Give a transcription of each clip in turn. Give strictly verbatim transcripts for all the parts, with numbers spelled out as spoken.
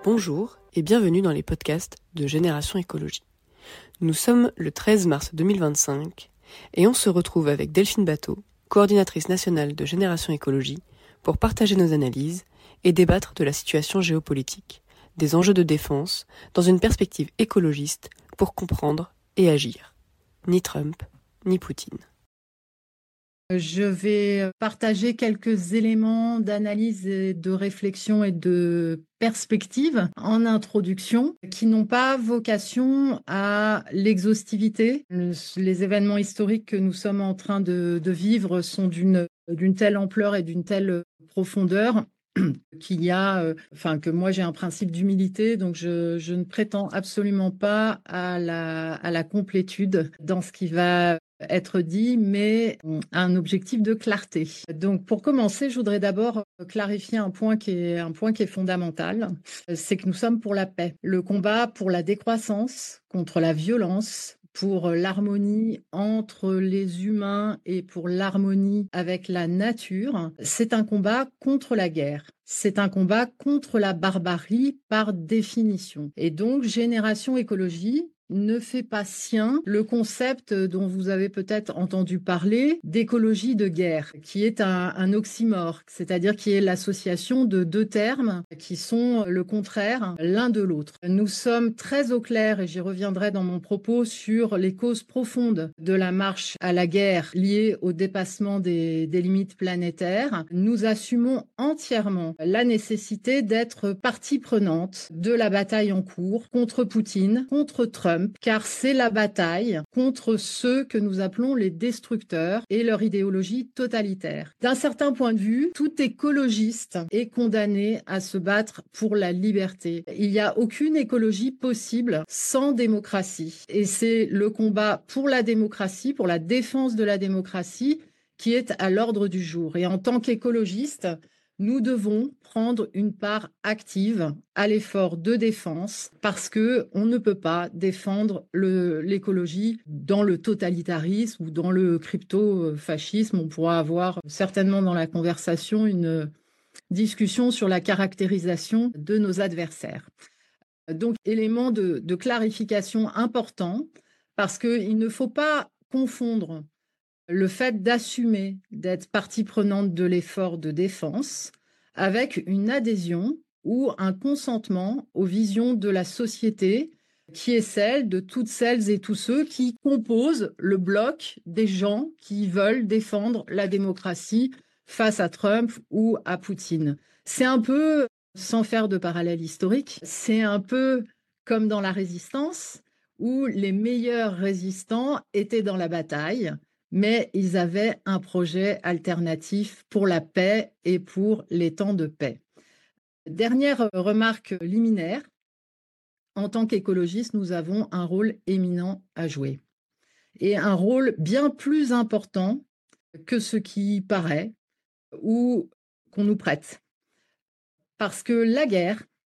Bonjour et bienvenue dans les podcasts de Génération Écologie. Nous sommes le treize mars deux mille vingt-cinq et on se retrouve avec Delphine Bateau, coordinatrice nationale de Génération Écologie, pour partager nos analyses et débattre de la situation géopolitique, des enjeux de défense, dans une perspective écologiste pour comprendre et agir. Ni Trump, ni Poutine. Je vais partager quelques éléments d'analyse et de réflexion et de perspective en introduction qui n'ont pas vocation à l'exhaustivité. Les événements historiques que nous sommes en train de, de vivre sont d'une, d'une telle ampleur et d'une telle profondeur qu'il y a, euh, enfin que moi j'ai un principe d'humilité, donc je, je ne prétends absolument pas à la, à la complétude dans ce qui va être dit, mais un objectif de clarté. Donc, pour commencer, je voudrais d'abord clarifier un point qui est un point qui est fondamental, c'est que nous sommes pour la paix. Le combat pour la décroissance, contre la violence, pour l'harmonie entre les humains et pour l'harmonie avec la nature, c'est un combat contre la guerre. C'est un combat contre la barbarie par définition. Et donc, Génération Écologie ne fait pas sien le concept dont vous avez peut-être entendu parler d'écologie de guerre, qui est un, un oxymore, c'est-à-dire qui est l'association de deux termes qui sont le contraire l'un de l'autre. Nous sommes très au clair, et j'y reviendrai dans mon propos, sur les causes profondes de la marche à la guerre liée au dépassement des, des limites planétaires. Nous assumons entièrement la nécessité d'être partie prenante de la bataille en cours contre Poutine, contre Trump, car c'est la bataille contre ceux que nous appelons les destructeurs et leur idéologie totalitaire. D'un certain point de vue, tout écologiste est condamné à se battre pour la liberté. Il n'y a aucune écologie possible sans démocratie. Et c'est le combat pour la démocratie, pour la défense de la démocratie, qui est à l'ordre du jour. Et en tant qu'écologiste, nous devons prendre une part active à l'effort de défense parce que on ne peut pas défendre le, l'écologie dans le totalitarisme ou dans le crypto-fascisme. On pourra avoir certainement dans la conversation une discussion sur la caractérisation de nos adversaires. Donc, élément de, de clarification important parce qu'il ne faut pas confondre le fait d'assumer d'être partie prenante de l'effort de défense avec une adhésion ou un consentement aux visions de la société qui est celle de toutes celles et tous ceux qui composent le bloc des gens qui veulent défendre la démocratie face à Trump ou à Poutine. C'est un peu, sans faire de parallèle historique, c'est un peu comme dans la résistance où les meilleurs résistants étaient dans la bataille, mais ils avaient un projet alternatif pour la paix et pour les temps de paix. Dernière remarque liminaire, en tant qu'écologistes, nous avons un rôle éminent à jouer et un rôle bien plus important que ce qui paraît ou qu'on nous prête. Parce que la guerre,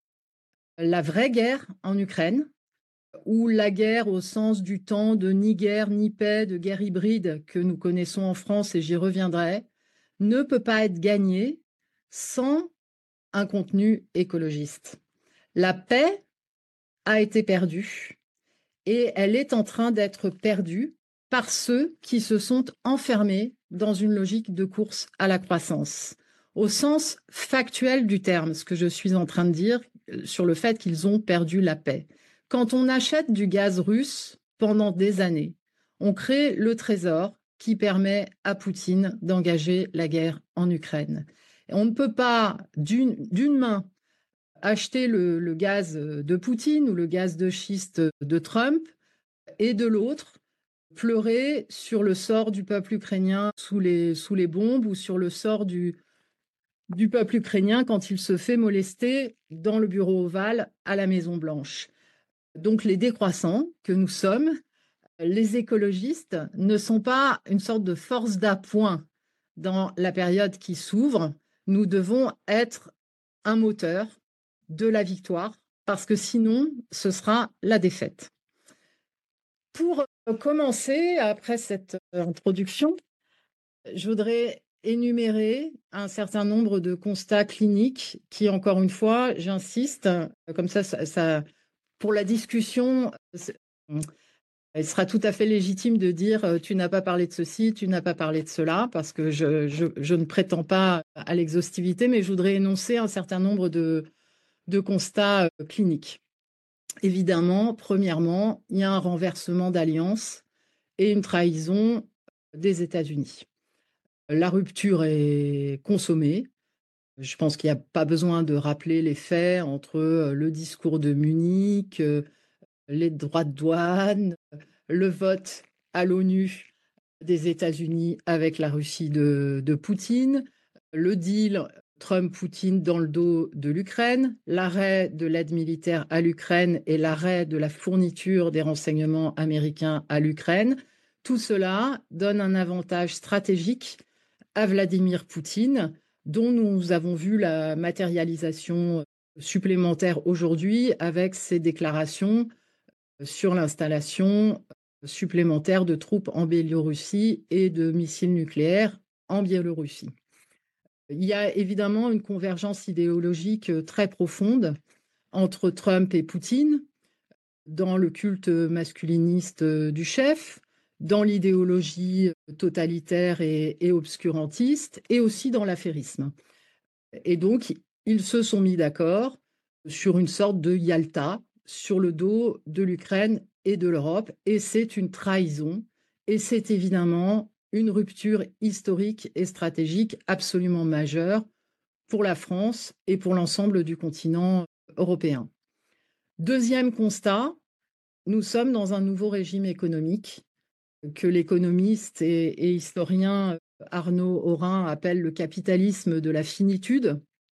la vraie guerre en Ukraine, ou la guerre au sens du temps de ni guerre ni paix, de guerre hybride que nous connaissons en France, et j'y reviendrai, ne peut pas être gagnée sans un contenu écologiste. La paix a été perdue et elle est en train d'être perdue par ceux qui se sont enfermés dans une logique de course à la croissance. Au sens factuel du terme, ce que je suis en train de dire sur le fait qu'ils ont perdu la paix. Quand on achète du gaz russe pendant des années, on crée le trésor qui permet à Poutine d'engager la guerre en Ukraine. On ne peut pas d'une, d'une main acheter le, le gaz de Poutine ou le gaz de schiste de Trump et de l'autre pleurer sur le sort du peuple ukrainien sous les, sous les bombes ou sur le sort du, du peuple ukrainien quand il se fait molester dans le bureau ovale à la Maison-Blanche. Donc les décroissants que nous sommes, les écologistes, ne sont pas une sorte de force d'appoint dans la période qui s'ouvre. Nous devons être un moteur de la victoire parce que sinon, ce sera la défaite. Pour commencer, après cette introduction, je voudrais énumérer un certain nombre de constats cliniques qui, encore une fois, j'insiste, comme ça, ça, ça pour la discussion, il sera tout à fait légitime de dire euh, tu n'as pas parlé de ceci, tu n'as pas parlé de cela, parce que je, je, je ne prétends pas à l'exhaustivité, mais je voudrais énoncer un certain nombre de, de constats euh, cliniques. Évidemment, premièrement, il y a un renversement d'alliance et une trahison des États-Unis. La rupture est consommée. Je pense qu'il n'y a pas besoin de rappeler les faits entre euh, le discours de Munich, euh, les droits de douane, le vote à l'ONU des États-Unis avec la Russie de, de Poutine, le deal Trump-Poutine dans le dos de l'Ukraine, l'arrêt de l'aide militaire à l'Ukraine et l'arrêt de la fourniture des renseignements américains à l'Ukraine. Tout cela donne un avantage stratégique à Vladimir Poutine, dont nous avons vu la matérialisation supplémentaire aujourd'hui avec ses déclarations sur l'installation supplémentaire de troupes en Biélorussie et de missiles nucléaires en Biélorussie. Il y a évidemment une convergence idéologique très profonde entre Trump et Poutine dans le culte masculiniste du chef, dans l'idéologie totalitaire et, et obscurantiste, et aussi dans l'affairisme. Et donc, ils se sont mis d'accord sur une sorte de Yalta sur le dos de l'Ukraine et de l'Europe, et c'est une trahison, et c'est évidemment une rupture historique et stratégique absolument majeure pour la France et pour l'ensemble du continent européen. Deuxième constat, nous sommes dans un nouveau régime économique que l'économiste et, et historien Arnaud Aurin appelle le capitalisme de la finitude.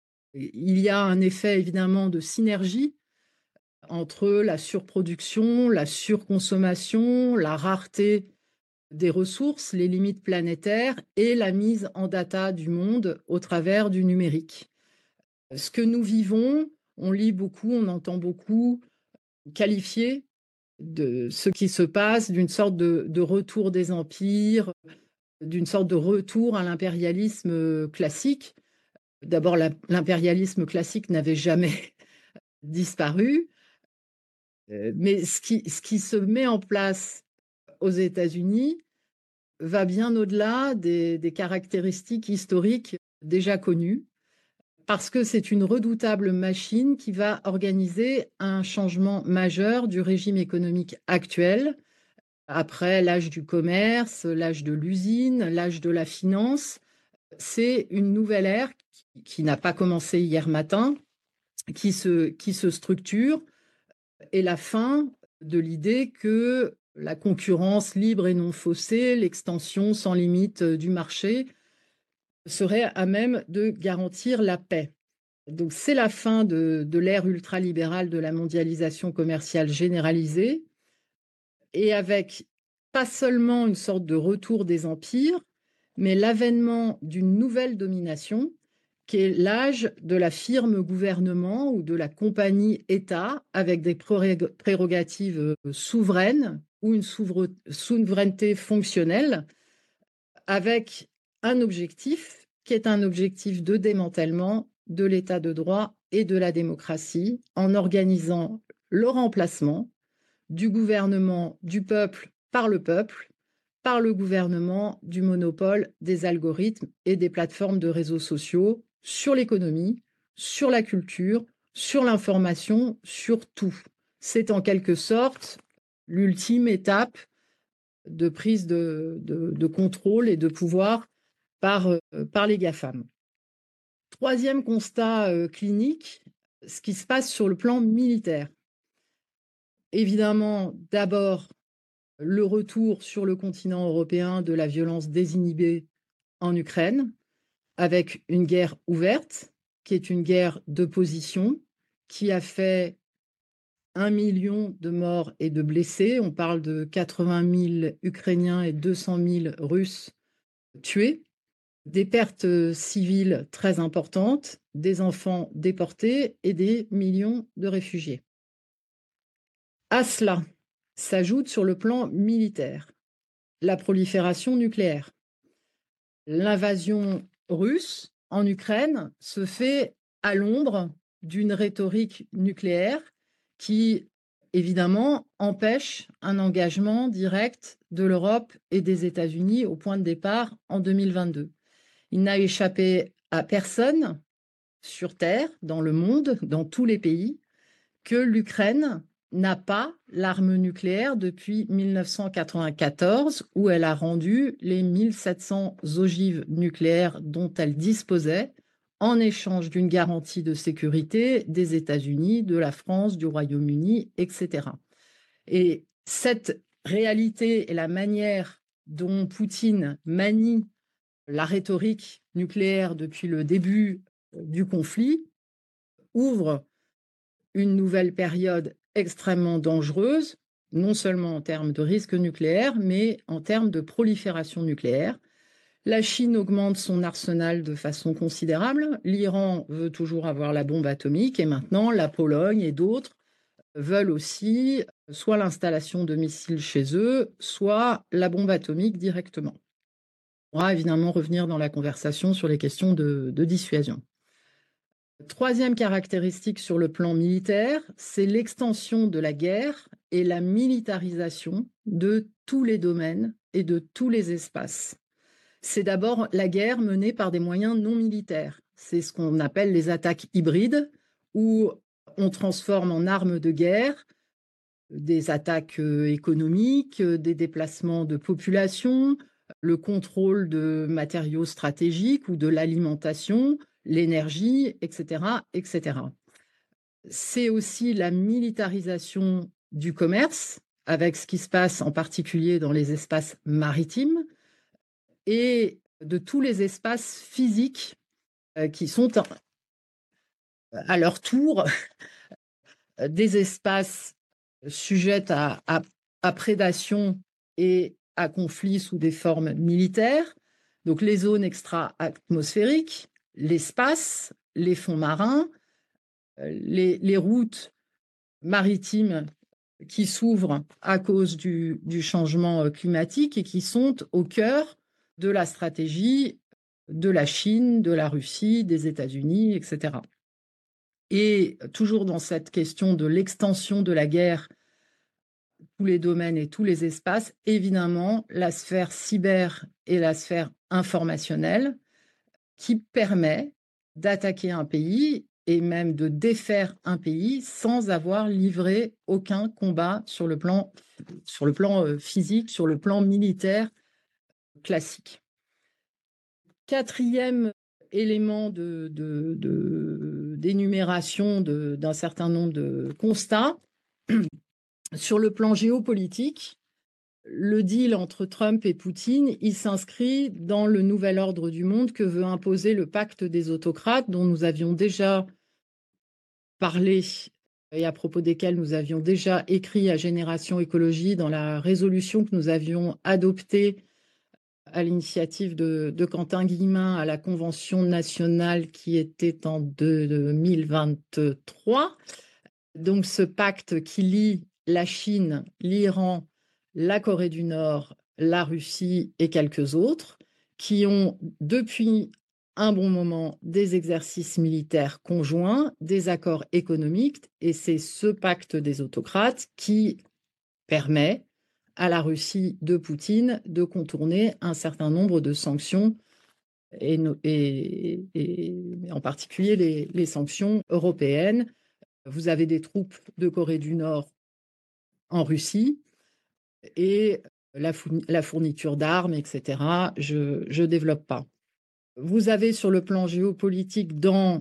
Il y a un effet évidemment de synergie entre la surproduction, la surconsommation, la rareté des ressources, les limites planétaires et la mise en data du monde au travers du numérique. Ce que nous vivons, on lit beaucoup, on entend beaucoup qualifier de ce qui se passe d'une sorte de, de retour des empires, d'une sorte de retour à l'impérialisme classique. D'abord, l'impérialisme classique n'avait jamais disparu, mais ce qui, ce qui se met en place aux États-Unis va bien au-delà des, des caractéristiques historiques déjà connues, parce que c'est une redoutable machine qui va organiser un changement majeur du régime économique actuel, après l'âge du commerce, l'âge de l'usine, l'âge de la finance. C'est une nouvelle ère qui, qui n'a pas commencé hier matin, qui se, qui se structure, et la fin de l'idée que la concurrence libre et non faussée, l'extension sans limite du marché serait à même de garantir la paix. Donc c'est la fin de, de l'ère ultralibérale de la mondialisation commerciale généralisée, et avec pas seulement une sorte de retour des empires, mais l'avènement d'une nouvelle domination qui est l'âge de la firme gouvernement ou de la compagnie État avec des prérogatives souveraines ou une souveraineté fonctionnelle avec un objectif qui est un objectif de démantèlement de l'état de droit et de la démocratie en organisant le remplacement du gouvernement du peuple par le peuple, par le gouvernement du monopole des algorithmes et des plateformes de réseaux sociaux sur l'économie, sur la culture, sur l'information, sur tout. C'est en quelque sorte l'ultime étape de prise de, de, de contrôle et de pouvoir par, euh, par les GAFAM. Troisième constat euh, clinique, ce qui se passe sur le plan militaire. Évidemment, d'abord, le retour sur le continent européen de la violence désinhibée en Ukraine, avec une guerre ouverte, qui est une guerre de position, qui a fait un million de morts et de blessés. On parle de quatre-vingt mille Ukrainiens et deux cent mille Russes tués, des pertes civiles très importantes, des enfants déportés et des millions de réfugiés. À cela s'ajoute sur le plan militaire la prolifération nucléaire. l'invasion russe en Ukraine se fait à l'ombre d'une rhétorique nucléaire qui, évidemment, empêche un engagement direct de l'Europe et des États-Unis au point de départ en deux mille vingt-deux. Il n'a échappé à personne sur Terre, dans le monde, dans tous les pays, que l'Ukraine n'a pas l'arme nucléaire depuis mille neuf cent quatre-vingt-quatorze, où elle a rendu les mille sept cents ogives nucléaires dont elle disposait en échange d'une garantie de sécurité des États-Unis, de la France, du Royaume-Uni, et cetera. Et cette réalité et la manière dont Poutine manie la rhétorique nucléaire depuis le début du conflit ouvre une nouvelle période extrêmement dangereuse, non seulement en termes de risque nucléaire, mais en termes de prolifération nucléaire. La Chine augmente son arsenal de façon considérable. L'Iran veut toujours avoir la bombe atomique et maintenant la Pologne et d'autres veulent aussi soit l'installation de missiles chez eux, soit la bombe atomique directement. On va évidemment revenir dans la conversation sur les questions de, de dissuasion. Troisième caractéristique sur le plan militaire, c'est l'extension de la guerre et la militarisation de tous les domaines et de tous les espaces. C'est d'abord la guerre menée par des moyens non militaires. C'est ce qu'on appelle les attaques hybrides, où on transforme en armes de guerre des attaques économiques, des déplacements de population, le contrôle de matériaux stratégiques ou de l'alimentation, l'énergie, et cetera, et cetera. C'est aussi la militarisation du commerce, avec ce qui se passe en particulier dans les espaces maritimes, et de tous les espaces physiques qui sont à leur tour des espaces sujets à, à, à prédation et à conflit sous des formes militaires. Donc les zones extra-atmosphériques, l'espace, les fonds marins, les, les routes maritimes qui s'ouvrent à cause du, du changement climatique et qui sont au cœur de la stratégie de la Chine, de la Russie, des États-Unis, et cetera. Et toujours dans cette question de l'extension de la guerre, tous les domaines et tous les espaces, évidemment, la sphère cyber et la sphère informationnelle qui permet d'attaquer un pays et même de défaire un pays sans avoir livré aucun combat sur le plan, sur le plan physique, sur le plan militaire classique. Quatrième élément de, de, de, d'énumération de, d'un certain nombre de constats, sur le plan géopolitique, le deal entre Trump et Poutine, il s'inscrit dans le nouvel ordre du monde que veut imposer le pacte des autocrates dont nous avions déjà parlé et à propos desquels nous avions déjà écrit à Génération Écologie dans la résolution que nous avions adoptée à l'initiative de, de Quentin Guillemin à la Convention nationale qui était en deux mille vingt-trois. Donc ce pacte qui lie la Chine, l'Iran, la Corée du Nord, la Russie et quelques autres, qui ont depuis un bon moment des exercices militaires conjoints, des accords économiques, et c'est ce pacte des autocrates qui permet à la Russie de Poutine de contourner un certain nombre de sanctions, et, et, et en particulier les, les sanctions européennes. Vous avez des troupes de Corée du Nord en Russie et la, la fourniture d'armes, et cetera. Je ne développe pas. Vous avez sur le plan géopolitique, dans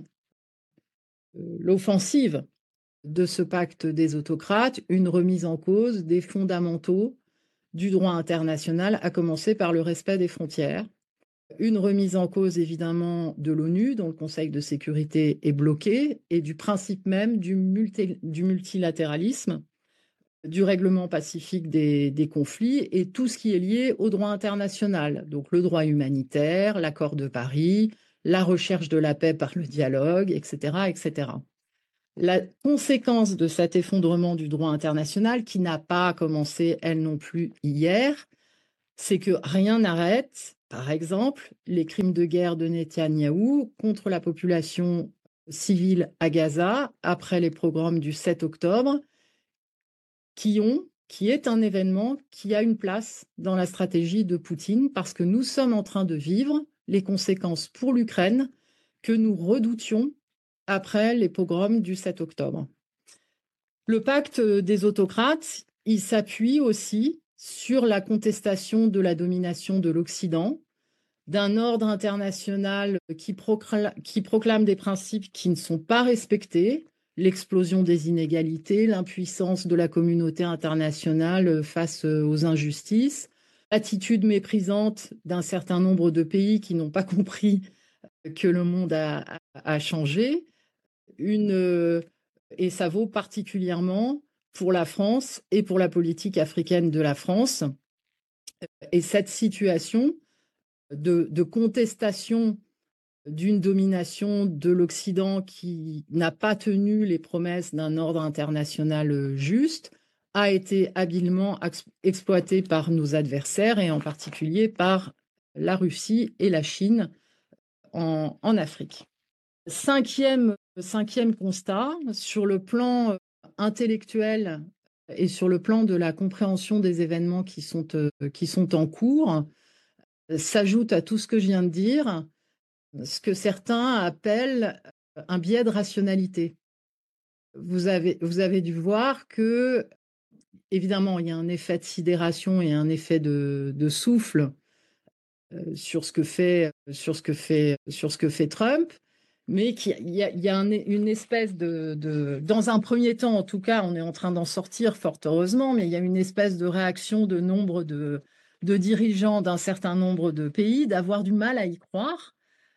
l'offensive de ce pacte des autocrates, une remise en cause des fondamentaux du droit international, à commencer par le respect des frontières. Une remise en cause, évidemment, de l'ONU, dont le Conseil de sécurité est bloqué, et du principe même du, multi, du multilatéralisme, du règlement pacifique des, des conflits et tout ce qui est lié au droit international. Donc le droit humanitaire, l'accord de Paris, la recherche de la paix par le dialogue, et cetera, et cetera. La conséquence de cet effondrement du droit international, qui n'a pas commencé, elle non plus, hier, c'est que rien n'arrête Par exemple, les crimes de guerre de Netanyahou contre la population civile à Gaza après les pogroms du sept octobre, qui ont, qui est un événement qui a une place dans la stratégie de Poutine parce que nous sommes en train de vivre les conséquences pour l'Ukraine que nous redoutions après les pogroms du sept octobre. Le pacte des autocrates, il s'appuie aussi sur la contestation de la domination de l'Occident, d'un ordre international qui proclame, qui proclame des principes qui ne sont pas respectés, l'explosion des inégalités, l'impuissance de la communauté internationale face aux injustices, l'attitude méprisante d'un certain nombre de pays qui n'ont pas compris que le monde a, a changé, une, et ça vaut particulièrement pour la France et pour la politique africaine de la France. Et cette situation de, de contestation d'une domination de l'Occident qui n'a pas tenu les promesses d'un ordre international juste a été habilement exploitée par nos adversaires et en particulier par la Russie et la Chine en, en Afrique. Cinquième, cinquième constat, sur le plan intellectuel et sur le plan de la compréhension des événements qui sont, euh, qui sont en cours, s'ajoute à tout ce que je viens de dire ce que certains appellent un biais de rationalité. Vous avez, vous avez dû voir que, évidemment, il y a un effet de sidération et un effet de, de souffle euh, sur ce que fait, sur ce que fait, sur ce que fait Trump, mais qu'il y a, il y a un, une espèce de, de, dans un premier temps, en tout cas, on est en train d'en sortir fort heureusement, mais il y a une espèce de réaction de nombre de, de dirigeants d'un certain nombre de pays d'avoir du mal à y croire,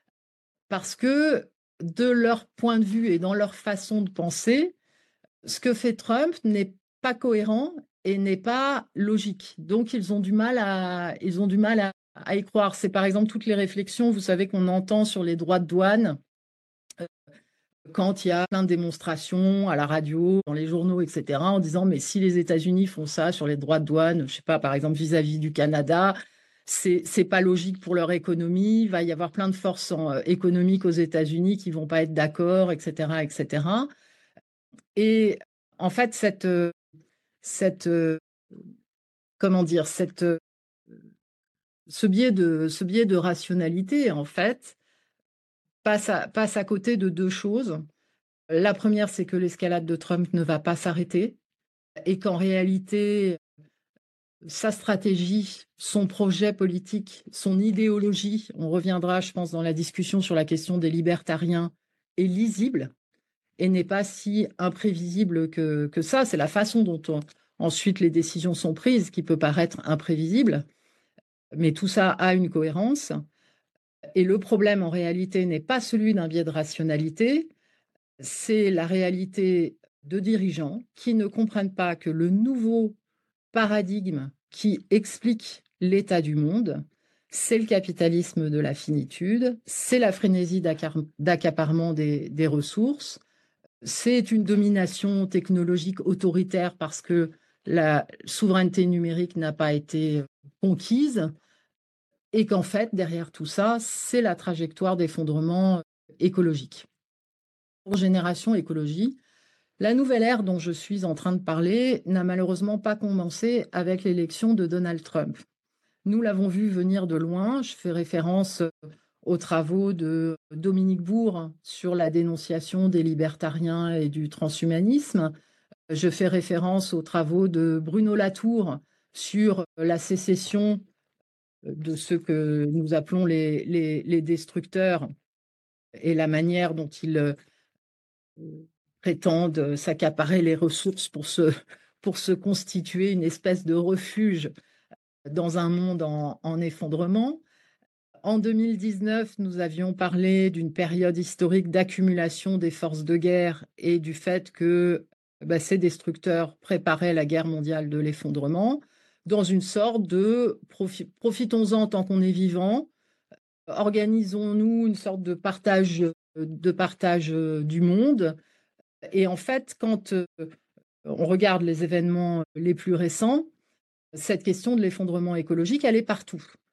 parce que de leur point de vue et dans leur façon de penser, ce que fait Trump n'est pas cohérent et n'est pas logique. Donc, ils ont du mal à, ils ont du mal à, à y croire. C'est par exemple toutes les réflexions, vous savez, qu'on entend sur les droits de douane euh, quand il y a plein de démonstrations à la radio, dans les journaux, et cetera, en disant, mais si les États-Unis font ça sur les droits de douane, je sais pas, par exemple, vis-à-vis du Canada, c'est, c'est pas logique pour leur économie, il va y avoir plein de forces en, euh, économiques aux États-Unis qui vont pas être d'accord, et cetera, et cetera. Et en fait, cette, cette, euh, comment dire, cette, euh, ce biais de, ce biais de rationalité, en fait, passe à, passe à côté de deux choses. La première, c'est que l'escalade de Trump ne va pas s'arrêter et qu'en réalité, sa stratégie, son projet politique, son idéologie, on reviendra, je pense, dans la discussion sur la question des libertariens, est lisible et n'est pas si imprévisible que, que ça. C'est la façon dont on, ensuite les décisions sont prises qui peut paraître imprévisible, mais tout ça a une cohérence. Et le problème, en réalité, n'est pas celui d'un biais de rationalité, c'est la réalité de dirigeants qui ne comprennent pas que le nouveau paradigme qui explique l'état du monde, c'est le capitalisme de la finitude, c'est la frénésie d'accaparement des, des ressources, c'est une domination technologique autoritaire parce que la souveraineté numérique n'a pas été conquise et qu'en fait, derrière tout ça, c'est la trajectoire d'effondrement écologique. Pour Génération Écologie, la nouvelle ère dont je suis en train de parler n'a malheureusement pas commencé avec l'élection de Donald Trump. Nous l'avons vu venir de loin. Je fais référence aux travaux de Dominique Bourg sur la dénonciation des libertariens et du transhumanisme. Je fais référence aux travaux de Bruno Latour sur la sécession de ceux que nous appelons les, les, les destructeurs et la manière dont ils prétendent s'accaparer les ressources pour se, pour se constituer une espèce de refuge dans un monde en, en effondrement. En deux mille dix-neuf, nous avions parlé d'une période historique d'accumulation des forces de guerre et du fait que bah, ces destructeurs préparaient la guerre mondiale de l'effondrement dans une sorte de profi- profitons-en tant qu'on est vivant, organisons-nous une sorte de partage, de partage du monde. Et en fait, quand on regarde les événements les plus récents, cette question de l'effondrement écologique, elle est partout.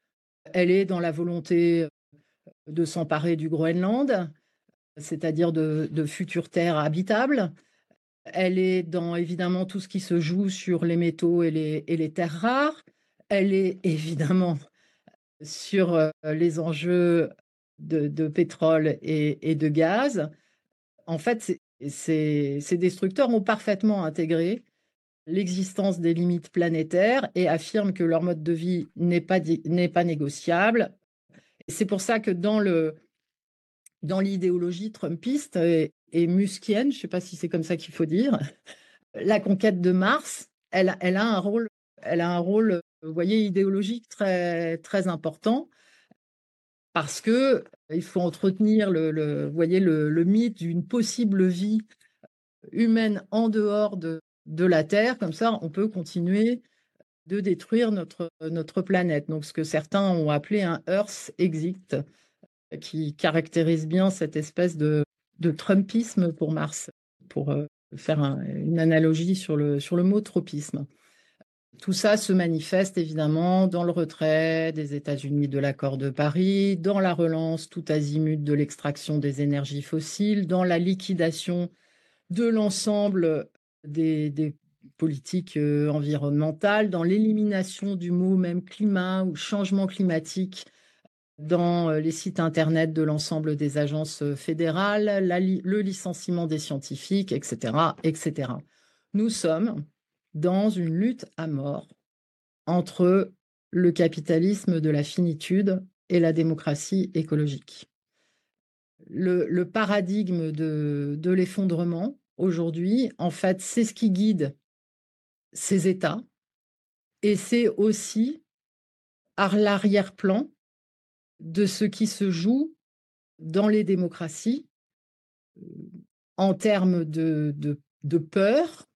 Elle est dans la volonté de s'emparer du Groenland, c'est-à-dire de, de futures terres habitables. Elle est dans évidemment tout ce qui se joue sur les métaux et les, et les terres rares. Elle est évidemment sur euh, les enjeux de, de pétrole et, et de gaz. En fait, c'est- c'est- ces destructeurs ont parfaitement intégré l'existence des limites planétaires et affirment que leur mode de vie n'est pas, di- n'est pas négociable. C'est pour ça que dans le, dans l'idéologie trumpiste et, et muskienne, je ne sais pas si c'est comme ça qu'il faut dire, la conquête de Mars, elle, elle a un rôle, elle a un rôle, vous voyez, idéologique très, très important parce que il faut entretenir le, le- vous voyez, le, le mythe d'une possible vie humaine en dehors de, de la Terre. Comme ça, on peut continuer de détruire notre, notre planète. Donc, ce que certains ont appelé un Earth exit, qui caractérise bien cette espèce de, de Trumpisme pour Mars, pour euh, faire un- une analogie sur le, sur le mot tropisme. Tout ça se manifeste évidemment dans le retrait des États-Unis de l'accord de Paris, dans la relance tout azimut de l'extraction des énergies fossiles, dans la liquidation de l'ensemble des, des politiques euh, environnementales, dans l'élimination du mot même climat ou changement climatique dans euh, les sites internet de l'ensemble des agences euh, fédérales, la li- le licenciement des scientifiques, et cetera, et cetera. Nous sommes dans une lutte à mort entre le capitalisme de la finitude et la démocratie écologique. Le, le paradigme de, de l'effondrement, aujourd'hui, en fait, c'est ce qui guide ces États et c'est aussi à l'arrière-plan de ce qui se joue dans les démocraties en termes de, de, de peur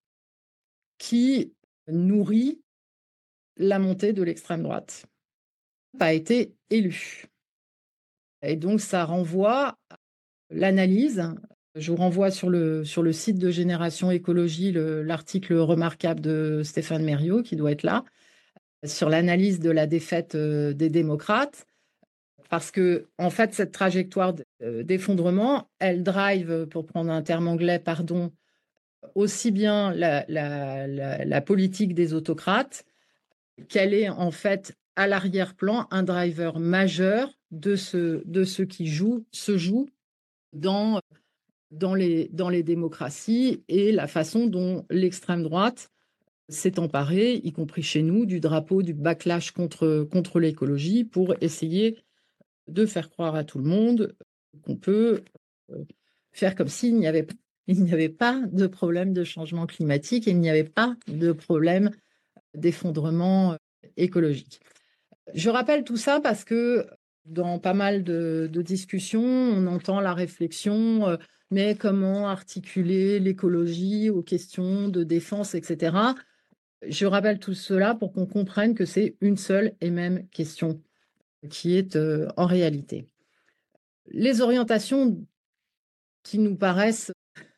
qui nourrit la montée de l'extrême droite. Pas été élu. Et donc, ça renvoie à l'analyse. Je vous renvoie sur le, sur le site de Génération Écologie le- l'article remarquable de Stéphane Mériot, qui doit être là, sur l'analyse de la défaite euh, des démocrates. Parce que, en fait, cette trajectoire euh, d'effondrement, elle drive, pour prendre un terme anglais, pardon, aussi bien la, la, la, la politique des autocrates qu'elle est en fait à l'arrière-plan un driver majeur de ce, de ce qui joue, se joue dans, dans, les, dans les démocraties et la façon dont l'extrême droite s'est emparée, y compris chez nous, du drapeau du backlash contre, contre l'écologie pour essayer de faire croire à tout le monde qu'on peut euh, faire comme s'il n'y avait, il n'y avait pas de problème de changement climatique et il n'y avait pas de problème d'effondrement euh, écologique. Je rappelle tout ça parce que dans pas mal de, de discussions, on entend la réflexion, euh, mais comment articuler l'écologie aux questions de défense, et cetera. Je rappelle tout cela pour qu'on comprenne que c'est une seule et même question qui est euh, en réalité. Les orientations qui nous paraissent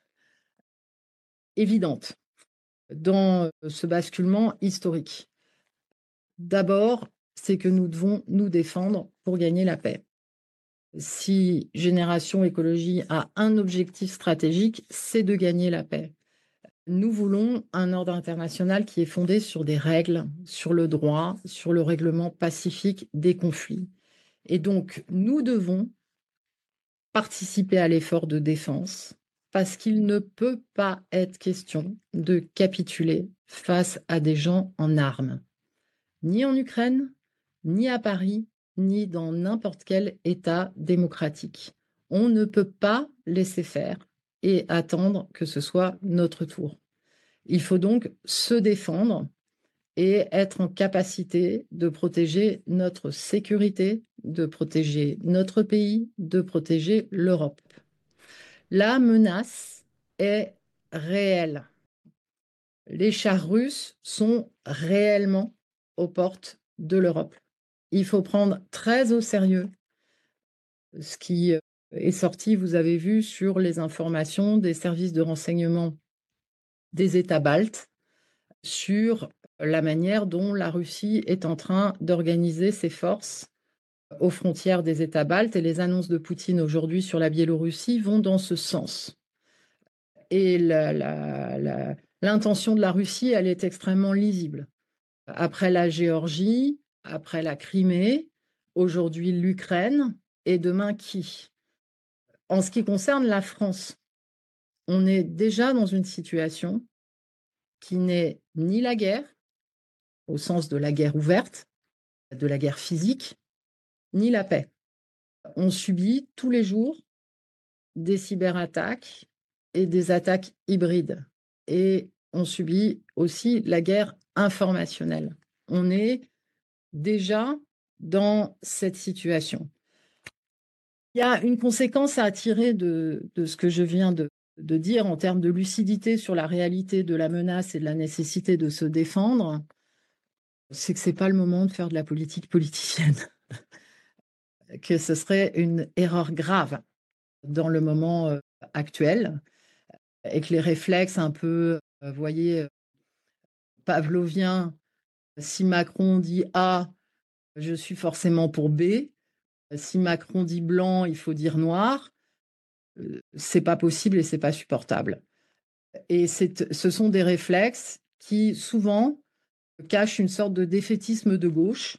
évidentes dans euh, ce basculement historique. D'abord, c'est que nous devons nous défendre pour gagner la paix. Si Génération Écologie a un objectif stratégique, c'est de gagner la paix. Nous voulons un ordre international qui est fondé sur des règles, sur le droit, sur le règlement pacifique des conflits. Et donc, nous devons participer à l'effort de défense parce qu'il ne peut pas être question de capituler face à des gens en armes, ni en Ukraine, ni à Paris, ni dans n'importe quel État démocratique. On ne peut pas laisser faire et attendre que ce soit notre tour. Il faut donc se défendre et être en capacité de protéger notre sécurité, de protéger notre pays, de protéger l'Europe. La menace est réelle. Les chars russes sont réellement aux portes de l'Europe. Il faut prendre très au sérieux ce qui est sorti, vous avez vu, sur les informations des services de renseignement des États baltes sur la manière dont la Russie est en train d'organiser ses forces aux frontières des États baltes, et les annonces de Poutine aujourd'hui sur la Biélorussie vont dans ce sens. Et la, la, la, l'intention de la Russie, elle est extrêmement lisible. Après la Géorgie, après la Crimée, aujourd'hui l'Ukraine, et demain qui? En ce qui concerne la France, on est déjà dans une situation qui n'est ni la guerre, au sens de la guerre ouverte, de la guerre physique, ni la paix. On subit tous les jours des cyberattaques et des attaques hybrides. Et on subit aussi la guerre informationnelle. On est déjà dans cette situation. Il y a une conséquence à tirer de, de ce que je viens de, de dire en termes de lucidité sur la réalité de la menace et de la nécessité de se défendre, c'est que ce n'est pas le moment de faire de la politique politicienne, que ce serait une erreur grave dans le moment actuel, et que les réflexes un peu, vous voyez, pavloviens, si Macron dit A, je suis forcément pour B, si Macron dit blanc, il faut dire noir, c'est pas possible et c'est pas supportable. Et c'est, ce sont des réflexes qui souvent cachent une sorte de défaitisme de gauche,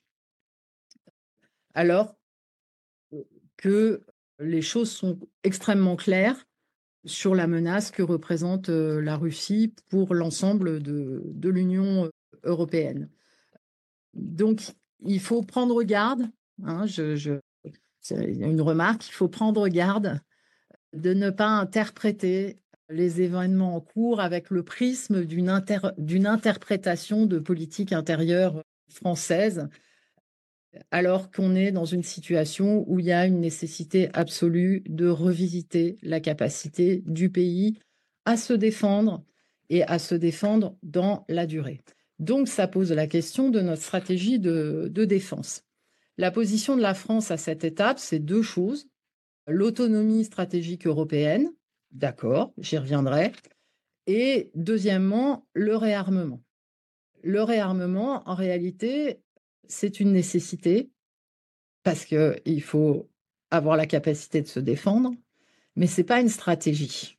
alors que les choses sont extrêmement claires sur la menace que représente la Russie pour l'ensemble de, de l'Union européenne. Donc, il faut prendre garde, hein, je, je, c'est une remarque, il faut prendre garde de ne pas interpréter les événements en cours avec le prisme d'une, inter, d'une interprétation de politique intérieure française, alors qu'on est dans une situation où il y a une nécessité absolue de revisiter la capacité du pays à se défendre et à se défendre dans la durée. Donc, ça pose la question de notre stratégie de, de défense. La position de la France à cette étape, c'est deux choses. L'autonomie stratégique européenne, d'accord, j'y reviendrai. Et deuxièmement, le réarmement. Le réarmement, en réalité, c'est une nécessité parce qu'il faut avoir la capacité de se défendre, mais ce n'est pas une stratégie.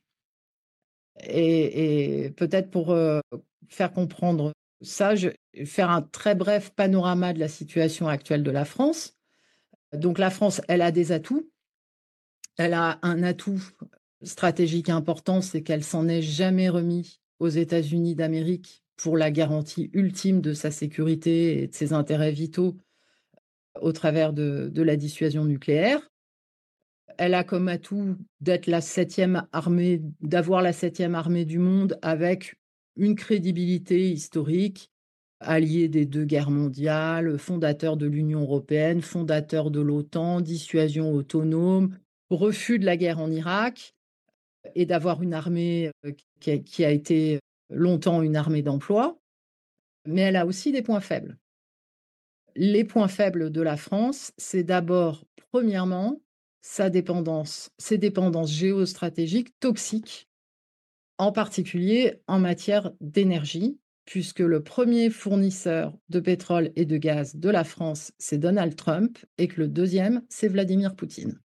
Et, et peut-être pour euh, faire comprendre ça, je vais faire un très bref panorama de la situation actuelle de la France. Donc la France, elle a des atouts. Elle a un atout stratégique important, c'est qu'elle s'en est jamais remis aux États-Unis d'Amérique pour la garantie ultime de sa sécurité et de ses intérêts vitaux au travers de, de la dissuasion nucléaire. Elle a comme atout d'être la septième armée, d'avoir la septième armée du monde avec une crédibilité historique, alliée des deux guerres mondiales, fondateur de l'Union européenne, fondateur de l'OTAN, dissuasion autonome, refus de la guerre en Irak et d'avoir une armée qui a, qui a été longtemps une armée d'emploi. Mais elle a aussi des points faibles. Les points faibles de la France, c'est d'abord, premièrement, sa dépendance, ses dépendances géostratégiques toxiques, en particulier en matière d'énergie, puisque le premier fournisseur de pétrole et de gaz de la France, c'est Donald Trump, et que le deuxième, c'est Vladimir Poutine.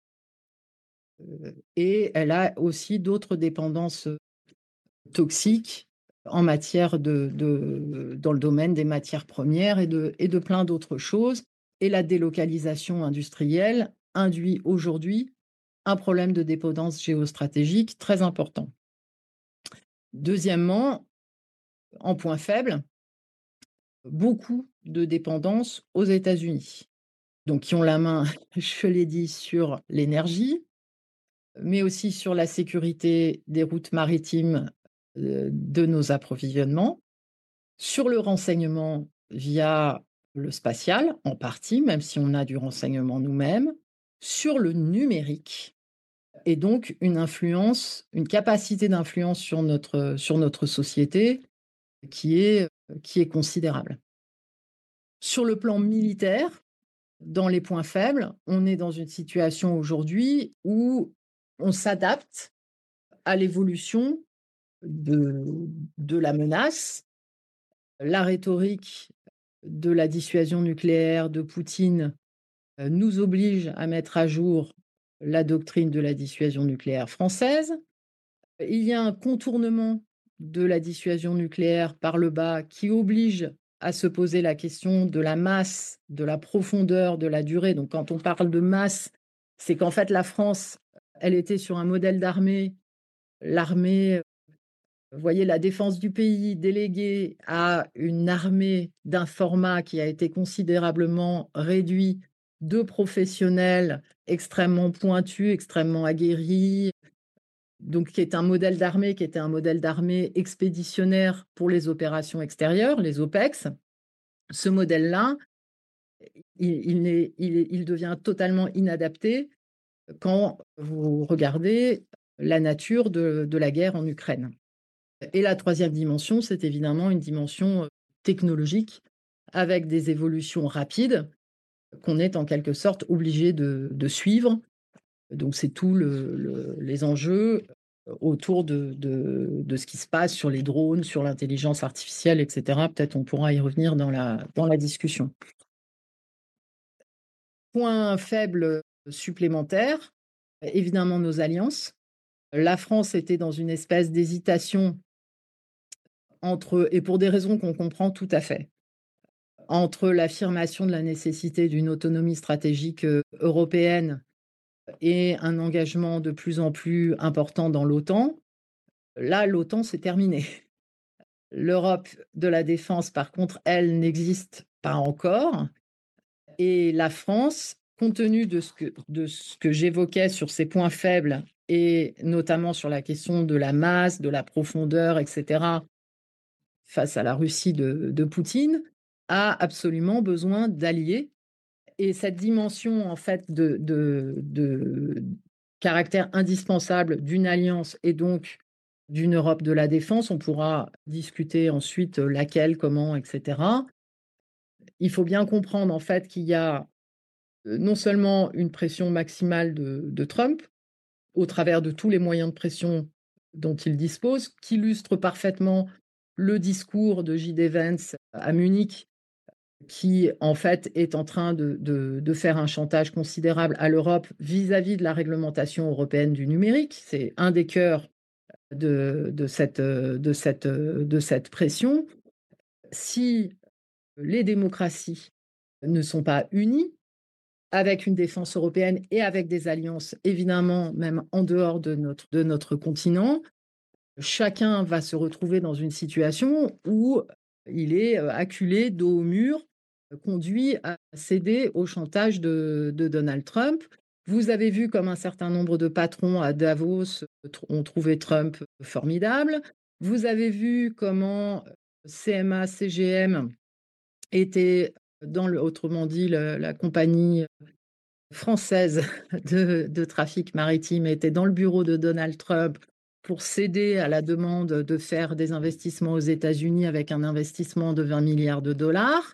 Et elle a aussi d'autres dépendances toxiques en matière de, de, dans le domaine des matières premières et de, et de plein d'autres choses. Et la délocalisation industrielle induit aujourd'hui un problème de dépendance géostratégique très important. Deuxièmement, en point faible, beaucoup de dépendance aux États-Unis, donc qui ont la main, je l'ai dit, sur l'énergie, mais aussi sur la sécurité des routes maritimes de nos approvisionnements, sur le renseignement via le spatial, en partie, même si on a du renseignement nous-mêmes, sur le numérique, et donc une influence, une capacité d'influence sur notre, sur notre société qui est, qui est considérable. Sur le plan militaire, dans les points faibles, on est dans une situation aujourd'hui où on s'adapte à l'évolution de, de la menace. La rhétorique de la dissuasion nucléaire de Poutine nous oblige à mettre à jour la doctrine de la dissuasion nucléaire française. Il y a un contournement de la dissuasion nucléaire par le bas qui oblige à se poser la question de la masse, de la profondeur, de la durée. Donc quand on parle de masse, c'est qu'en fait la France, elle était sur un modèle d'armée. L'armée, vous voyez, la défense du pays déléguée à une armée d'un format qui a été considérablement réduit, de professionnels extrêmement pointus, extrêmement aguerris, donc qui est un modèle d'armée qui était un modèle d'armée expéditionnaire pour les opérations extérieures, les OPEX. Ce modèle-là, il, il, est, il, est, il devient totalement inadapté quand vous regardez la nature de, de la guerre en Ukraine. Et la troisième dimension, c'est évidemment une dimension technologique avec des évolutions rapides qu'on est en quelque sorte obligé de, de suivre. Donc c'est tous le, le, les enjeux autour de, de, de ce qui se passe sur les drones, sur l'intelligence artificielle, et cetera. Peut-être on pourra y revenir dans la, dans la discussion. Point faible supplémentaire, évidemment nos alliances. La France était dans une espèce d'hésitation entre, et pour des raisons qu'on comprend tout à fait, entre l'affirmation de la nécessité d'une autonomie stratégique européenne et un engagement de plus en plus important dans l'OTAN. Là, l'OTAN, c'est terminé. L'Europe de la défense, par contre, elle n'existe pas encore. Et la France, compte tenu de ce que, de ce que j'évoquais sur ses points faibles, et notamment sur la question de la masse, de la profondeur, et cetera, face à la Russie de, de Poutine, a absolument besoin d'alliés. Et cette dimension, en fait, de, de, de caractère indispensable d'une alliance et donc d'une Europe de la défense, on pourra discuter ensuite laquelle, comment, et cetera. Il faut bien comprendre, en fait, qu'il y a non seulement une pression maximale de, de Trump, au travers de tous les moyens de pression dont il dispose, qui illustre parfaitement le discours de J D Vance à Munich, qui en fait est en train de, de, de faire un chantage considérable à l'Europe vis-à-vis de la réglementation européenne du numérique. C'est un des cœurs de, de, cette, de, cette, de cette pression. Si les démocraties ne sont pas unies, avec une défense européenne et avec des alliances, évidemment, même en dehors de notre, de notre continent, chacun va se retrouver dans une situation où il est acculé dos au mur, conduit à céder au chantage de, de Donald Trump. Vous avez vu comme un certain nombre de patrons à Davos ont trouvé Trump formidable. Vous avez vu comment C M A C G M était, dans le, autrement dit, le, la compagnie française de, de trafic maritime, était dans le bureau de Donald Trump pour céder à la demande de faire des investissements aux États-Unis avec un investissement de vingt milliards de dollars.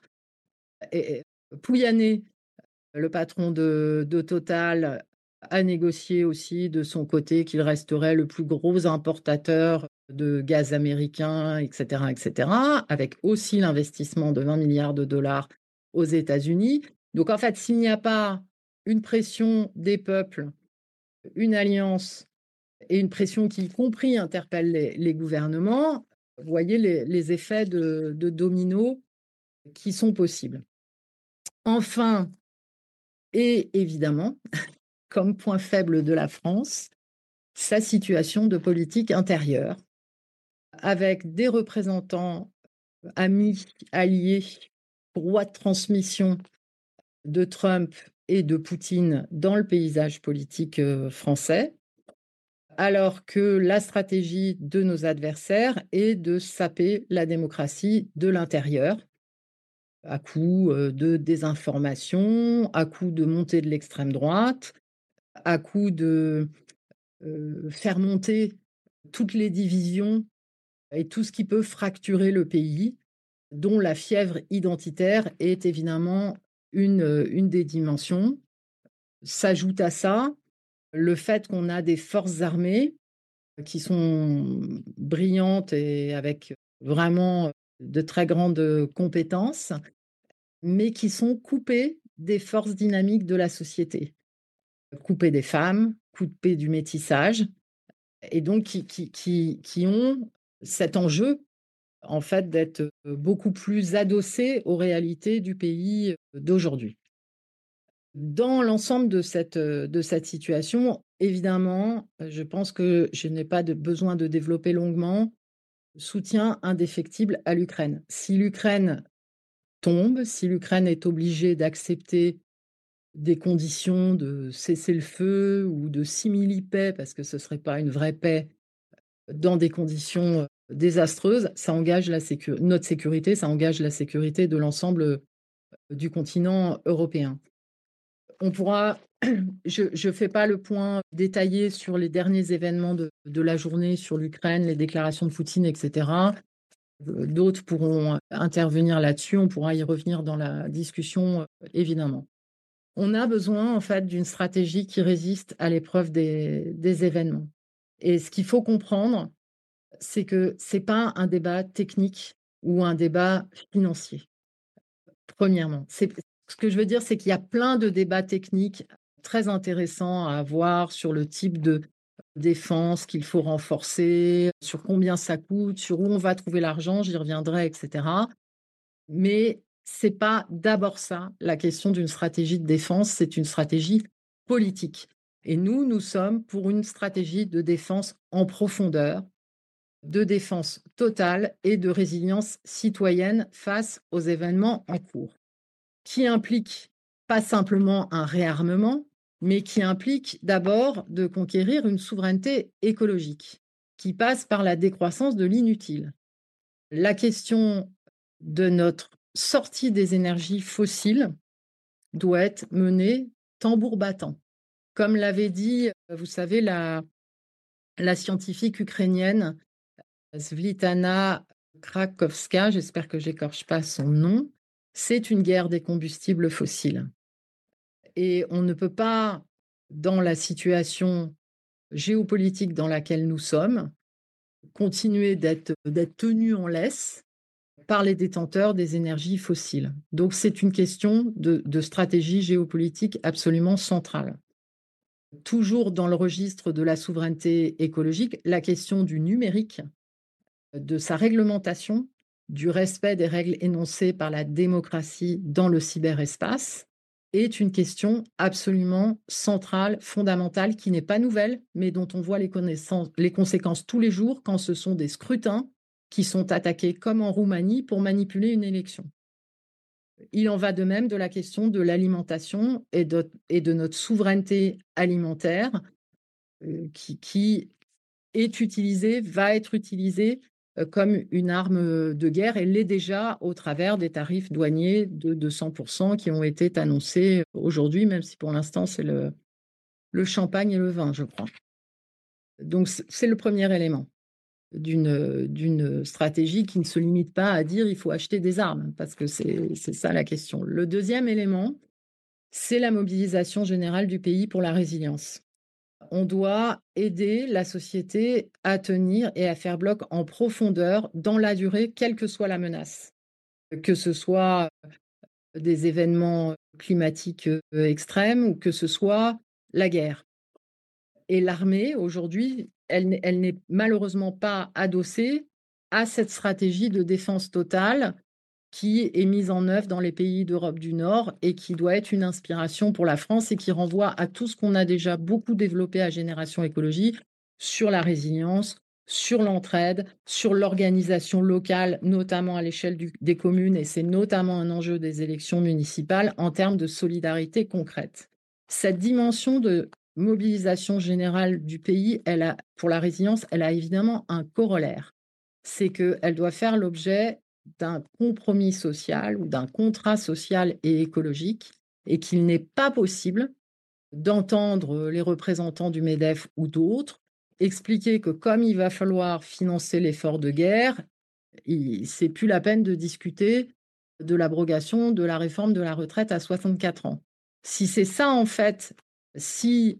Et Pouyanné, le patron de, de Total, a négocié aussi de son côté qu'il resterait le plus gros importateur de gaz américain, et cetera, et cetera, avec aussi l'investissement de vingt milliards de dollars aux États-Unis. Donc en fait, s'il n'y a pas une pression des peuples, une alliance et une pression qui, y compris, interpelle les, les gouvernements, vous voyez les, les effets de, de domino qui sont possibles. Enfin, et évidemment, comme point faible de la France, sa situation de politique intérieure, avec des représentants amis, alliés, rois de transmission de Trump et de Poutine dans le paysage politique français, alors que la stratégie de nos adversaires est de saper la démocratie de l'intérieur, à coup de désinformation, à coup de montée de l'extrême droite, à coup de euh, faire monter toutes les divisions et tout ce qui peut fracturer le pays, dont la fièvre identitaire est évidemment une, une des dimensions. S'ajoute à ça le fait qu'on a des forces armées qui sont brillantes et avec vraiment de très grandes compétences, mais qui sont coupées des forces dynamiques de la société. Couper des femmes, couper du métissage, et donc qui, qui, qui, qui ont cet enjeu, en fait, d'être beaucoup plus adossés aux réalités du pays d'aujourd'hui. Dans l'ensemble de cette, de cette situation, évidemment, je pense que je n'ai pas de besoin de développer longuement le soutien indéfectible à l'Ukraine. Si l'Ukraine tombe, si l'Ukraine est obligée d'accepter des conditions de cessez-le-feu ou de simili-paix, parce que ce ne serait pas une vraie paix, dans des conditions désastreuses, ça engage la sécu- notre sécurité, ça engage la sécurité de l'ensemble du continent européen. On pourra, je ne fais pas le point détaillé sur les derniers événements de, de la journée sur l'Ukraine, les déclarations de Poutine, et cetera. D'autres pourront intervenir là-dessus, on pourra y revenir dans la discussion, évidemment. On a besoin, en fait, d'une stratégie qui résiste à l'épreuve des, des événements. Et ce qu'il faut comprendre, c'est que ce n'est pas un débat technique ou un débat financier, premièrement. C'est, ce que je veux dire, c'est qu'il y a plein de débats techniques très intéressants à avoir sur le type de défense qu'il faut renforcer, sur combien ça coûte, sur où on va trouver l'argent, j'y reviendrai, et cetera. Mais ce n'est pas d'abord ça, la question d'une stratégie de défense, c'est une stratégie politique. Et nous, nous sommes pour une stratégie de défense en profondeur, de défense totale et de résilience citoyenne face aux événements en cours, qui implique pas simplement un réarmement, mais qui implique d'abord de conquérir une souveraineté écologique, qui passe par la décroissance de l'inutile. La question de notre sortie des énergies fossiles doit être menée tambour battant. Comme l'avait dit, vous savez, la, la scientifique ukrainienne Svlitlana Krakowska, j'espère que j'écorche pas son nom, c'est une guerre des combustibles fossiles. Et on ne peut pas, dans la situation géopolitique dans laquelle nous sommes, continuer d'être d'être tenu en laisse par les détenteurs des énergies fossiles. Donc c'est une question de, de stratégie géopolitique absolument centrale. Toujours dans le registre de la souveraineté écologique, la question du numérique, de sa réglementation, du respect des règles énoncées par la démocratie dans le cyberespace, est une question absolument centrale, fondamentale, qui n'est pas nouvelle, mais dont on voit les, les conséquences tous les jours quand ce sont des scrutins qui sont attaqués, comme en Roumanie, pour manipuler une élection. Il en va de même de la question de l'alimentation et de, et de notre souveraineté alimentaire, euh, qui, qui est utilisée, va être utilisée euh, comme une arme de guerre et l'est déjà au travers des tarifs douaniers de deux cents pour cent qui ont été annoncés aujourd'hui, même si pour l'instant c'est le, le champagne et le vin, je crois. Donc c'est le premier élément d'une, d'une stratégie qui ne se limite pas à dire il faut acheter des armes, parce que c'est, c'est ça la question. Le deuxième élément, c'est la mobilisation générale du pays pour la résilience. On doit aider la société à tenir et à faire bloc en profondeur dans la durée, quelle que soit la menace, que ce soit des événements climatiques extrêmes ou que ce soit la guerre. Et l'armée, aujourd'hui, elle, elle n'est malheureusement pas adossée à cette stratégie de défense totale qui est mise en œuvre dans les pays d'Europe du Nord et qui doit être une inspiration pour la France et qui renvoie à tout ce qu'on a déjà beaucoup développé à Génération Écologie sur la résilience, sur l'entraide, sur l'organisation locale, notamment à l'échelle du, des communes, et c'est notamment un enjeu des élections municipales en termes de solidarité concrète. Cette dimension de mobilisation générale du pays, elle a, pour la résilience, elle a évidemment un corollaire. C'est qu'elle doit faire l'objet d'un compromis social ou d'un contrat social et écologique et qu'il n'est pas possible d'entendre les représentants du MEDEF ou d'autres expliquer que comme il va falloir financer l'effort de guerre, c'est plus la peine de discuter de l'abrogation de la réforme de la retraite à soixante-quatre ans. Si c'est ça, en fait, si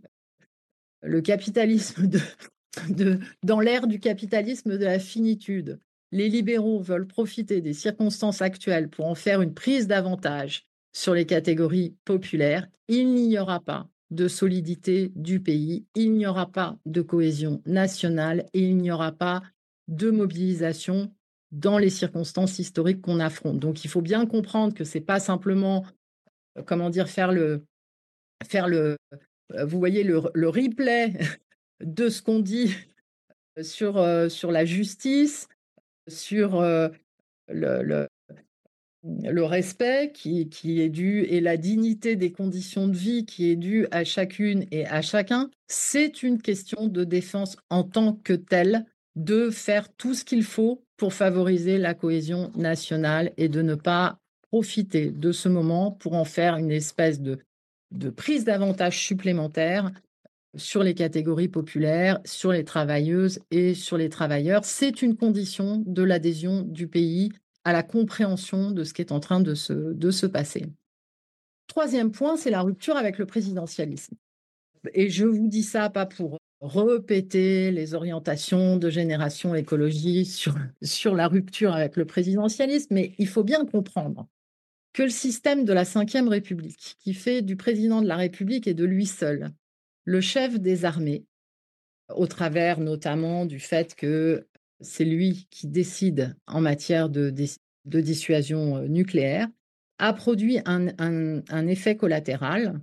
le capitalisme, de, de, dans l'ère du capitalisme de la finitude, les libéraux veulent profiter des circonstances actuelles pour en faire une prise d'avantage sur les catégories populaires, il n'y aura pas de solidité du pays, il n'y aura pas de cohésion nationale et il n'y aura pas de mobilisation dans les circonstances historiques qu'on affronte. Donc il faut bien comprendre que c'est pas simplement, euh, comment dire, faire le, faire le, euh, vous voyez, le, le replay de ce qu'on dit sur, euh, sur la justice, sur euh, le, le, le respect qui, qui est dû et la dignité des conditions de vie qui est due à chacune et à chacun. C'est une question de défense en tant que telle, de faire tout ce qu'il faut pour favoriser la cohésion nationale et de ne pas profiter de ce moment pour en faire une espèce de, de prise d'avantage supplémentaire sur les catégories populaires, sur les travailleuses et sur les travailleurs. C'est une condition de l'adhésion du pays à la compréhension de ce qui est en train de se, de se passer. Troisième point, c'est la rupture avec le présidentialisme. Et je vous dis ça pas pour répéter les orientations de Génération Écologie sur, sur la rupture avec le présidentialisme, mais il faut bien comprendre que le système de la Cinquième République, qui fait du président de la République et de lui seul le chef des armées, au travers notamment du fait que c'est lui qui décide en matière de, de dissuasion nucléaire, a produit un, un, un effet collatéral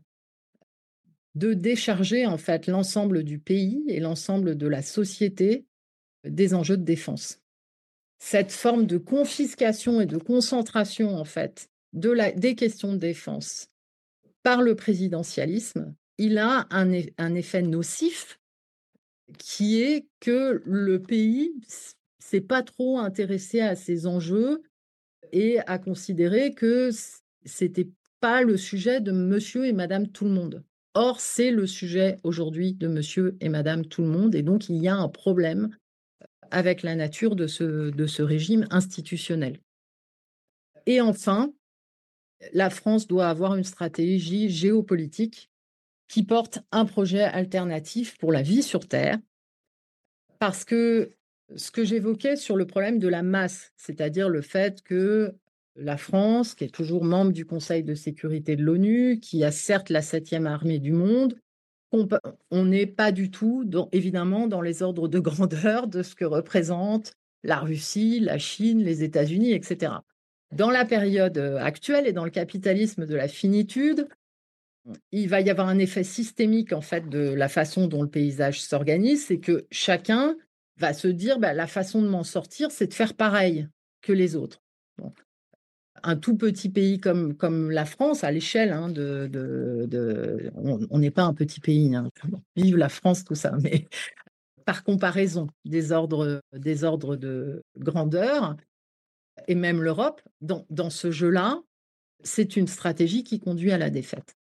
de décharger en fait l'ensemble du pays et l'ensemble de la société des enjeux de défense. Cette forme de confiscation et de concentration en fait de la, des questions de défense par le présidentialisme, il a un, un effet nocif qui est que le pays s'est pas trop intéressé à ces enjeux et a considéré que c'était pas le sujet de monsieur et madame tout le monde. Or, c'est le sujet aujourd'hui de monsieur et madame tout le monde et donc il y a un problème avec la nature de ce, de ce régime institutionnel. Et enfin, la France doit avoir une stratégie géopolitique qui porte un projet alternatif pour la vie sur Terre, parce que ce que j'évoquais sur le problème de la masse, c'est-à-dire le fait que la France, qui est toujours membre du Conseil de sécurité de l'ONU, qui a certes la septième armée du monde, on n'est pas du tout, dans, évidemment, dans les ordres de grandeur de ce que représentent la Russie, la Chine, les États-Unis, et cetera. Dans la période actuelle et dans le capitalisme de la finitude, il va y avoir un effet systémique en fait de la façon dont le paysage s'organise, c'est que chacun va se dire bah, la façon de m'en sortir, c'est de faire pareil que les autres. Bon. Un tout petit pays comme, comme la France, à l'échelle, hein, de, de, de, on n'est pas un petit pays, hein. Vive la France, tout ça, mais par comparaison des ordres, des ordres de grandeur, et même l'Europe, dans, dans ce jeu-là, c'est une stratégie qui conduit à la défaite.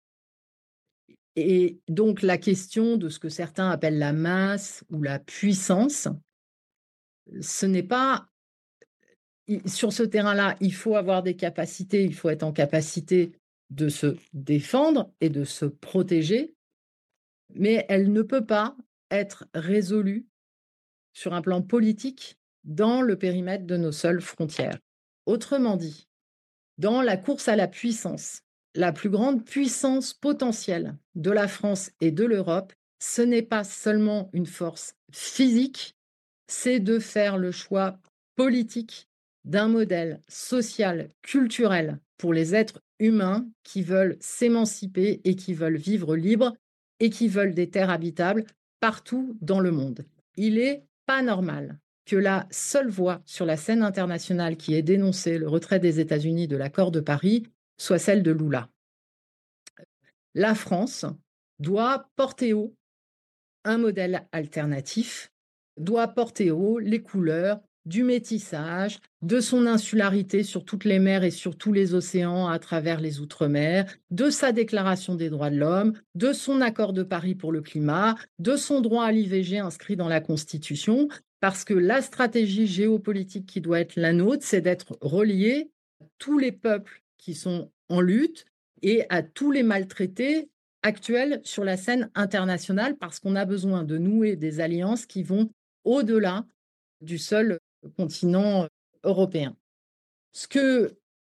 Et donc la question de ce que certains appellent la masse ou la puissance, ce n'est pas... Sur ce terrain-là, il faut avoir des capacités, il faut être en capacité de se défendre et de se protéger, mais elle ne peut pas être résolue sur un plan politique dans le périmètre de nos seules frontières. Autrement dit, dans la course à la puissance, la plus grande puissance potentielle de la France et de l'Europe, ce n'est pas seulement une force physique, c'est de faire le choix politique d'un modèle social, culturel pour les êtres humains qui veulent s'émanciper et qui veulent vivre libres et qui veulent des terres habitables partout dans le monde. Il n'est pas normal que la seule voie sur la scène internationale qui ait dénoncé le retrait des États-Unis de l'accord de Paris soit celle de Lula. La France doit porter haut un modèle alternatif, doit porter haut les couleurs du métissage, de son insularité sur toutes les mers et sur tous les océans à travers les outre-mer, de sa déclaration des droits de l'homme, de son accord de Paris pour le climat, de son droit à l'I V G inscrit dans la Constitution, parce que la stratégie géopolitique qui doit être la nôtre, c'est d'être relié à tous les peuples qui sont en lutte et à tous les maltraités actuels sur la scène internationale, parce qu'on a besoin de nouer des alliances qui vont au-delà du seul continent européen. Ce que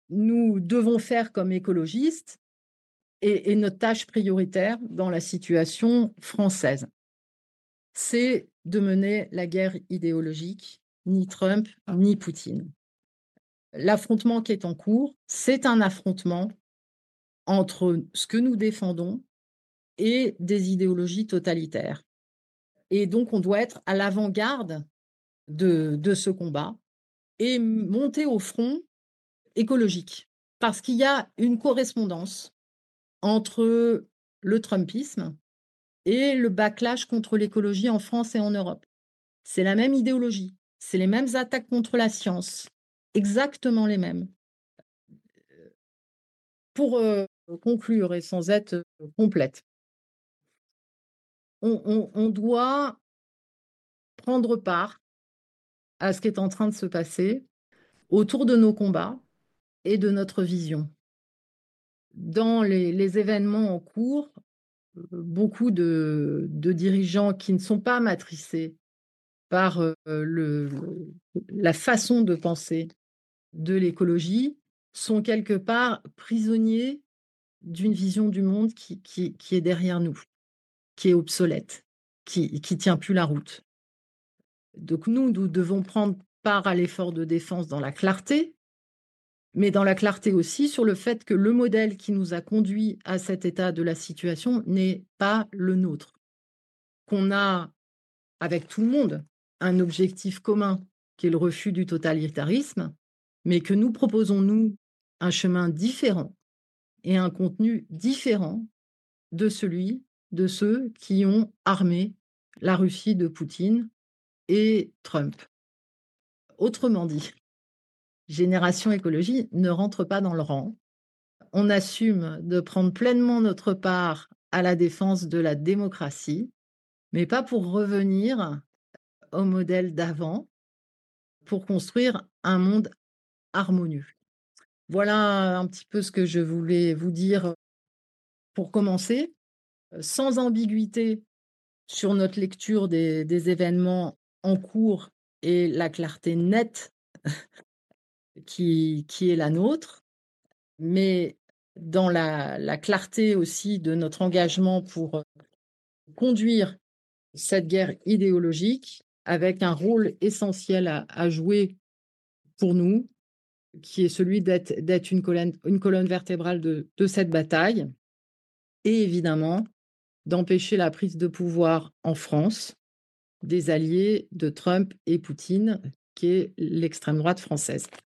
nous devons faire comme écologistes et, et notre tâche prioritaire dans la situation française, c'est de mener la guerre idéologique, ni Trump, ni Poutine. L'affrontement qui est en cours, c'est un affrontement entre ce que nous défendons et des idéologies totalitaires. Et donc, on doit être à l'avant-garde de, de ce combat et monter au front écologique. Parce qu'il y a une correspondance entre le Trumpisme et le backlash contre l'écologie en France et en Europe. C'est la même idéologie, c'est les mêmes attaques contre la science, exactement les mêmes. Pour euh, conclure et sans être complète, on, on, on doit prendre part à ce qui est en train de se passer autour de nos combats et de notre vision. Dans les, les événements en cours, beaucoup de, de dirigeants qui ne sont pas matricés par euh, le, la façon de penser de l'écologie sont quelque part prisonniers d'une vision du monde qui, qui, qui est derrière nous, qui est obsolète, qui ne tient plus la route. Donc nous, nous devons prendre part à l'effort de défense dans la clarté, mais dans la clarté aussi sur le fait que le modèle qui nous a conduit à cet état de la situation n'est pas le nôtre, qu'on a avec tout le monde un objectif commun qui est le refus du totalitarisme, mais que nous proposons, nous, un chemin différent et un contenu différent de celui de ceux qui ont armé la Russie de Poutine et Trump. Autrement dit, Génération Écologie ne rentre pas dans le rang. On assume de prendre pleinement notre part à la défense de la démocratie, mais pas pour revenir au modèle d'avant, pour construire un monde harmonieux. Voilà un petit peu ce que je voulais vous dire pour commencer, sans ambiguïté sur notre lecture des, des événements en cours et la clarté nette qui, qui est la nôtre, mais dans la, la clarté aussi de notre engagement pour conduire cette guerre idéologique avec un rôle essentiel à, à jouer pour nous, qui est celui d'être, d'être une, colonne, une colonne vertébrale de, de cette bataille, et évidemment d'empêcher la prise de pouvoir en France des alliés de Trump et Poutine, qui est l'extrême droite française.